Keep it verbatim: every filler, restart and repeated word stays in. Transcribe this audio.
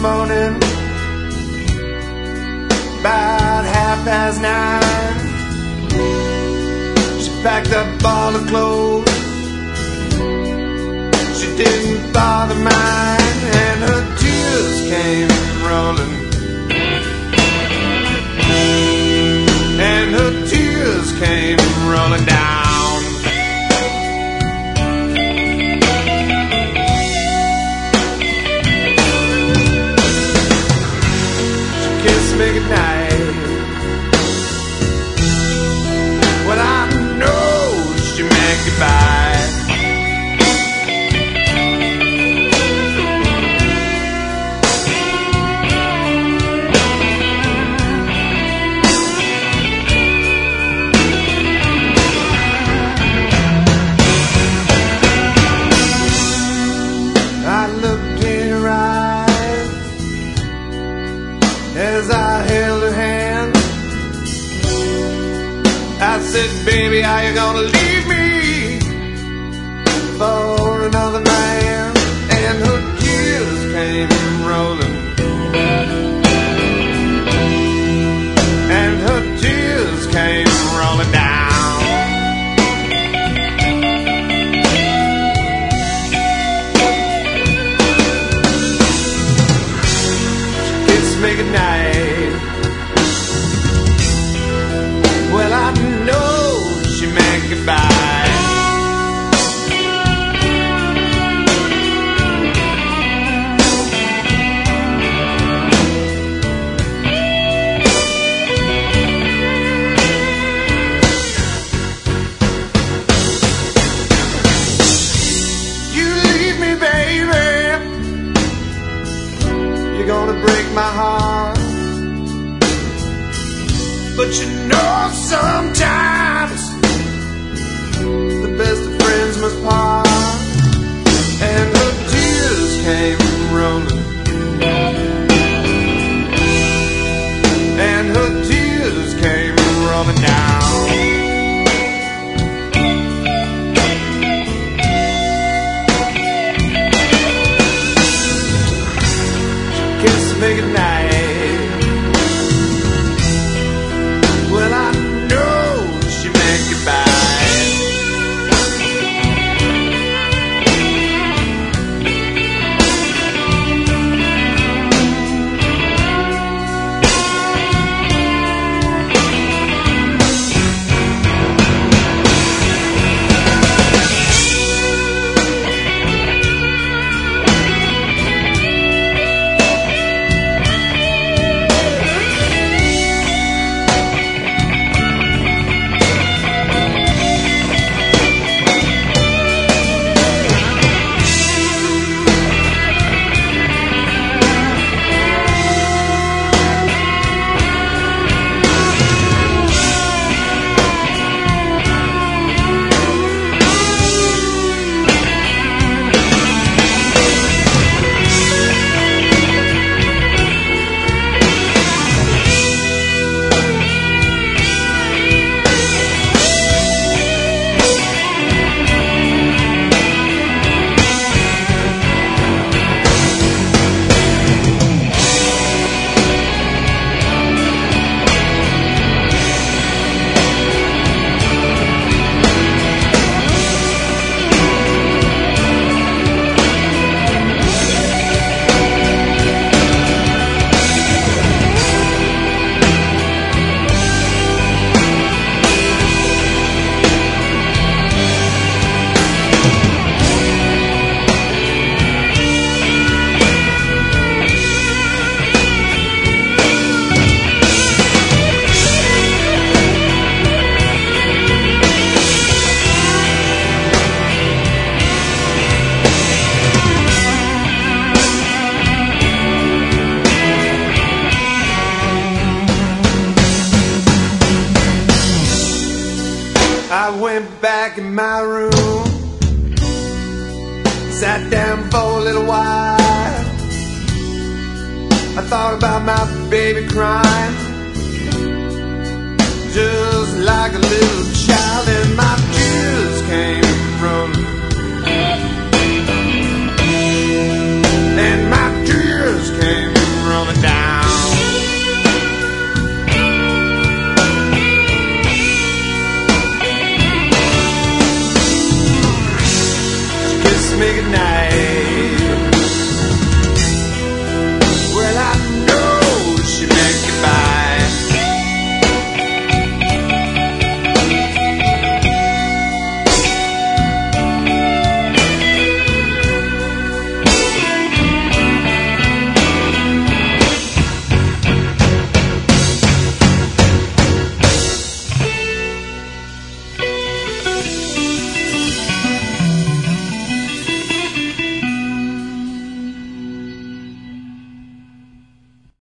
morning, about half past nine. She packed up all her clothes, she didn't bother mine, and her tears came rolling, and her tears came rolling down. Me goodnight. Well, I know she meant goodbye. I looked in her eyes as I held her hand. I said, baby, are you gonna leave me for another man? And her tears came rolling, and her tears came rolling down. She kissed me goodnight. Well, I know she meant goodbye. You leave me, baby, you're gonna break my heart. But you know sometimes the best of friends must part. And her tears came rolling, and her tears came rolling down. She kissed me goodnight. Well, I know she meant goodbye. I went back in my room, sat down for a little while. I thought about my baby crying, just like a little child, and my tears came rolling, and my tears came me goodnight.